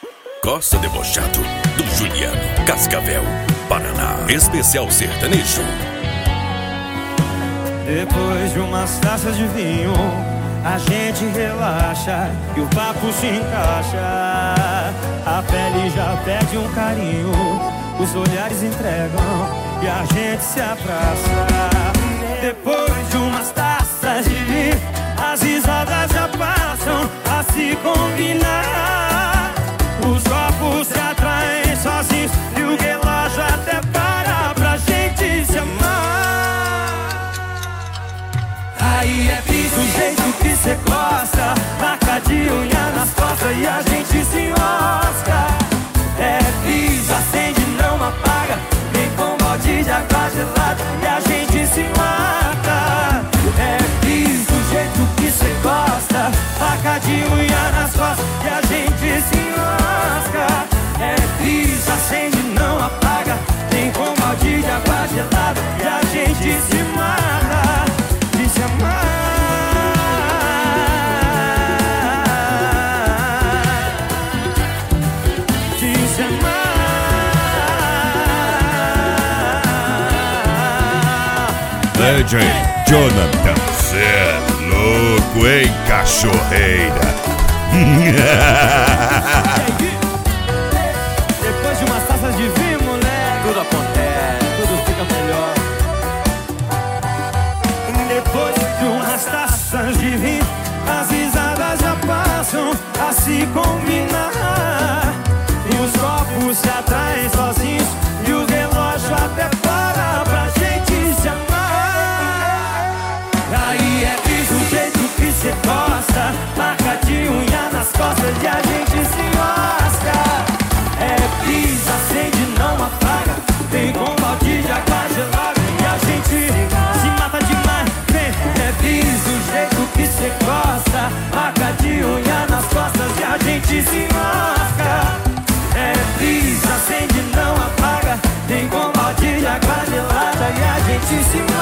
Costa Debochado, do Juliano, Cascavel, Paraná. Especial sertanejo. Depois de umas taças de vinho, a gente relaxa e o papo se encaixa. A pele já pede um carinho, os olhares entregam e a gente se abraça. Depois de umas taças de vinho, as risadas já passam a se combinar. Os copos se atraem sozinhos e o relógio até para pra gente se amar. Aí é piso do jeito que cê gosta, marca de unha nas costas e a gente se enrosca. É piso, acende, não apaga, vem com balde de água gelada e a gente se mata. É piso do jeito que cê gosta, marca de unha nas costas e a gente se enrosca. É piso, acende, não apaga, vem com balde de água gelada e a gente se mata. De se amar. DJ Jonathan, cê é louco, hein, cachorreira? Depois de umas taças de vinho, moleque, tudo acontece, tudo fica melhor. Depois de umas taças de vinho, as risadas já passam a se combinar. E os copos se atraem sozinhos e o relógio até para pra gente se amar. Aí é piso do jeito que cê gosta, marca de unha nas costas e a gente se enrosca. É piso, acende, não apaga, vem com balde de água gelada e a gente se mata demais. Vem, é piso do jeito que cê gosta, marca de unha nas costas e a gente se enrosca. É piso, acende, não apaga, vem com balde de água gelada e a gente se